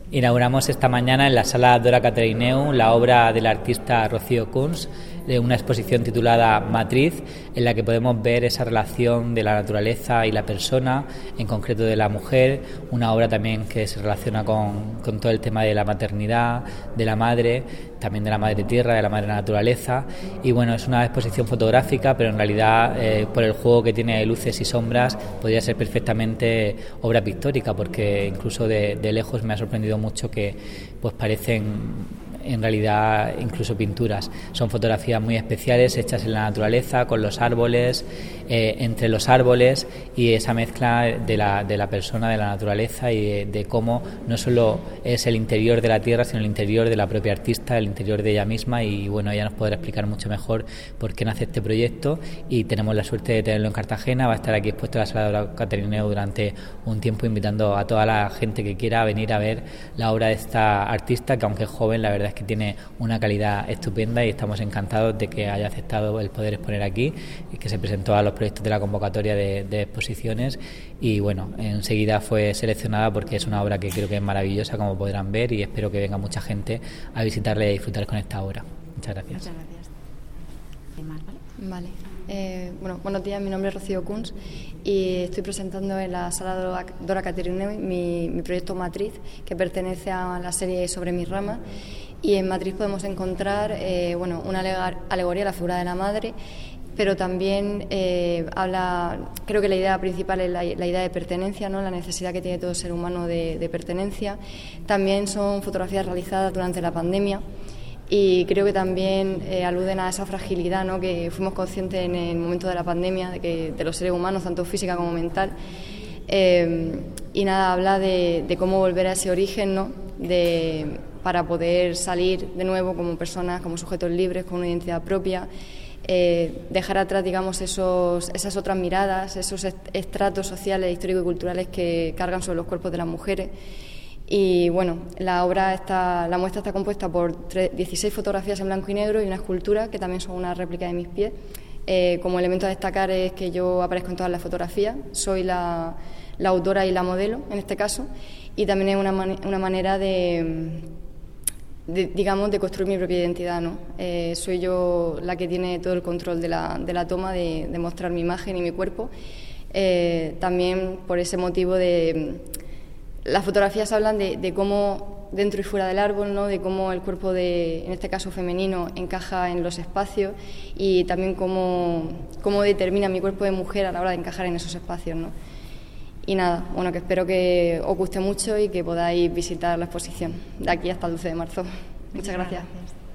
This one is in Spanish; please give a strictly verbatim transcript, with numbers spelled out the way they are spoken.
Inauguramos esta mañana en la sala Dora Caterineu la obra del artista Rocío Kunz, de una exposición titulada Matriz, en la que podemos ver esa relación de la naturaleza y la persona, en concreto de la mujer, una obra también que se relaciona con, con todo el tema de la maternidad, de la madre, también de la madre tierra, de la madre naturaleza, y bueno, es una exposición fotográfica, pero en realidad eh, por el juego que tiene de luces y sombras podría ser perfectamente obra pictórica, porque incluso de, de lejos me ha sorprendido mucho que pues parecen en realidad incluso pinturas. Son fotografías muy especiales hechas en la naturaleza, con los árboles, eh, entre los árboles, y esa mezcla de la, de la persona, de la naturaleza, y de, de cómo no solo es el interior de la tierra, sino el interior de la propia artista, el interior de ella misma. Y bueno, ella nos podrá explicar mucho mejor por qué nace este proyecto, y tenemos la suerte de tenerlo en Cartagena. Va a estar aquí expuesto en la sala de la Caterineu durante un tiempo, invitando a toda la gente que quiera venir a ver la obra de esta artista, que aunque es joven, la verdad es que tiene una calidad estupenda, y estamos encantados de que haya aceptado el poder exponer aquí y que se presentó a los proyectos de la convocatoria de, de exposiciones. Y bueno, enseguida fue seleccionada porque es una obra que creo que es maravillosa, como podrán ver, y espero que venga mucha gente a visitarla y a disfrutar con esta obra. Muchas gracias. Muchas gracias. Vale. Eh, bueno, buenos días, mi nombre es Rocío Kunz y estoy presentando en la sala Dora Caterineu mi, mi proyecto Matriz, que pertenece a la serie Sobre mis ramas. Y en Matriz podemos encontrar eh, bueno, una alegoría a la figura de la madre, pero también eh, habla, creo que la idea principal es la, la idea de pertenencia, ¿no? La necesidad que tiene todo ser humano de, de pertenencia. También son fotografías realizadas durante la pandemia, y creo que también eh, aluden a esa fragilidad, ¿no? Que fuimos conscientes en el momento de la pandemia, de, que, de los seres humanos, tanto física como mental. Eh, y nada, habla de, de cómo volver a ese origen, ¿no? De, para poder salir de nuevo como personas, como sujetos libres, con una identidad propia, eh, dejar atrás, digamos, esos, esas otras miradas, esos estratos sociales, históricos y culturales que cargan sobre los cuerpos de las mujeres. Y bueno, la obra está, la muestra está compuesta por dieciséis fotografías en blanco y negro y una escultura que también son una réplica de mis pies. Eh, como elemento a destacar es que yo aparezco en todas las fotografías, soy la, la autora y la modelo en este caso, y también es una, man, una manera de, de, digamos, de construir mi propia identidad, ¿no? Eh, soy yo la que tiene todo el control de la, de la toma, de, de mostrar mi imagen y mi cuerpo. Eh, también por ese motivo de... Las fotografías hablan de, de cómo dentro y fuera del árbol, ¿no? De cómo el cuerpo, de, en este caso femenino, encaja en los espacios, y también cómo, cómo determina mi cuerpo de mujer a la hora de encajar en esos espacios, ¿no? Y nada, bueno, que espero que os guste mucho y que podáis visitar la exposición de aquí hasta el doce de marzo. Muchas gracias. Gracias.